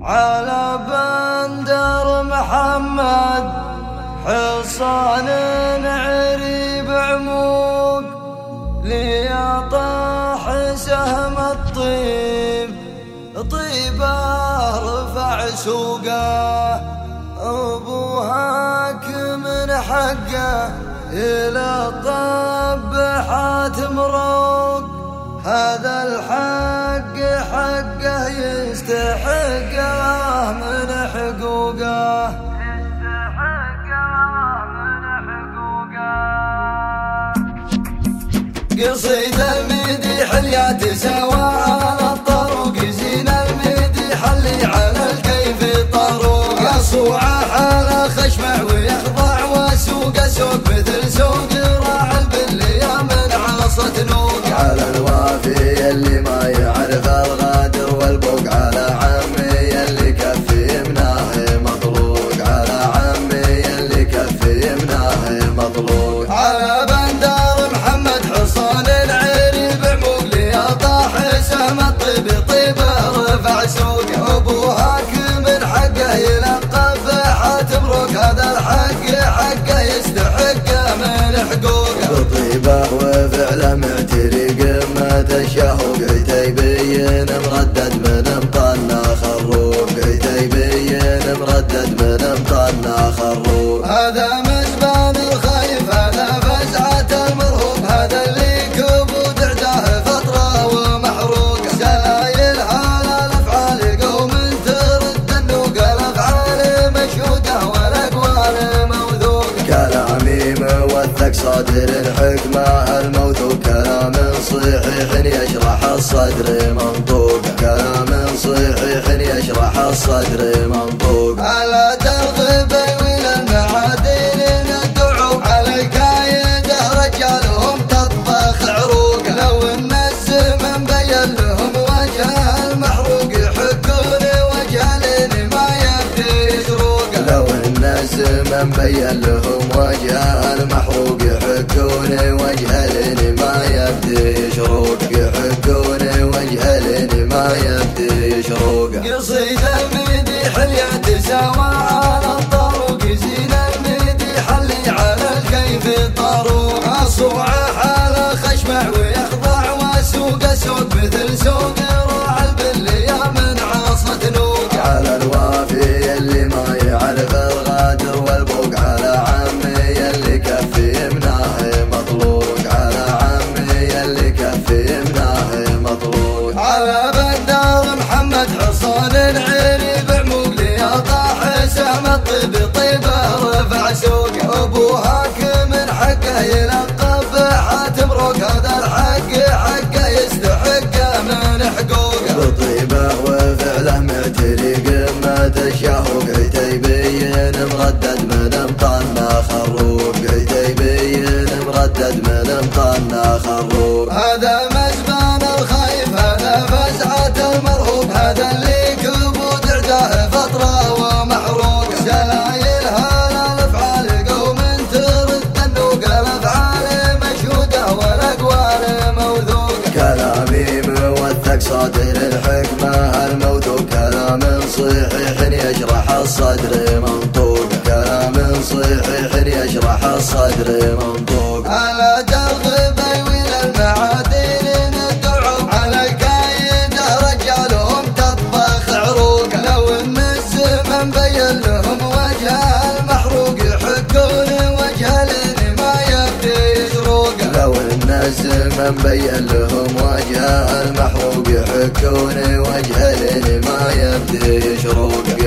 على بندر محمد حصان عريب عموق ليطاح سهم الطيب طيبه رفع سوقه ابوهاك من حقه الى الطبحات مروق هذا الحق حقه يستحقه من حقوقه قصيد المديح اللي تسوى على الطرق زين المديح اللي على الكيف طروق صوعه على خشمه ويخضع وسوق سوق مثل سوق راعي البليه من عصة نوق على الوافي اللي ما يعرف الغادر والبوق على عمي اللي كفي مناه مطلوق على عمي اللي كفي مناه مطلوق على بندر محمد حصان العريب عموق ليطاح سهم الطيب طيبه رفع سوق ابوهاك من حقه يلقب حاتمروق هذا الحق حقه يستحقه من حقوقه بطيبه وفعله معتري قمة الشهوق عتيبين مردد من مطنا خروق عتيبين مردد من مطنا خروق هذا مزبان الخايف هذا فزعة المرهوب هذا اللي كبود عداه فطرة ومحروق سلايل على الافعال قوم ترد النوق الافعال مشهودة والاقوال موثوقة كلامي موثق صادر الحكمة الموثوق كلام صحيح يشرح الصدر منطوق كلام صحيح يشرح الصدر منطوق على ترغب ويل المعادن ندعو على الكايدة رجالهم تطبخ عروق لو ان الزمن بين لهم وجه المحروق يحكون وجه لين ما يبدي يشروق لو ان الزمن بين لهم وجه المحروق يحكون وجه لين ما يبدي يشروق يحكون وجه لين ما يبدي يشروق قصيد المديح اللي تساوى على الطروق زين المديح اللي على الكيف طروق صوعه على خشمه ويخضع وسوق سوق مثل سوق راعي البليه من عصة نوق على الوافي اللي ما يعرف الغادر والبوق على عمي اللي كفي مناه مطلوق على عمي اللي كفي مناه مطلوق على بندر محمد حصان العريب عموق ليطاح سهم الطيب طيبه رفع سوق ابوهاك من حقه يلقب حاتمروق هذا الحق حقه يستحقه من حقوقه بطيبه وفعله معتري قمة الشهوق عتيبين مردد من مطنا خروق عتيبين مردد من مطنا خروق هذا مزبان الخايف هذا فزعة المرهوب هذا اللي كبود عداه فطرة ومحروق سلايل هذا الافعال قوم ترد النوق الافعال مشهودة والاقوال موثوقة كلامي موثق صادر الحكمة الموثوق كلام صحيح يشرح الصدر منطوق كلام صحيح يشرح الصدر منطوق على ترغب ويل المعادن ندعو على الكايدة رجالهم تطبخ عروق لو ان الزمن بين لهم وجه المحروق يحكون وجه لين ما يبدي يشروق لو ان الزمن بين لهم وجه المحروق يحكون وجه لين ما يبدي يشروق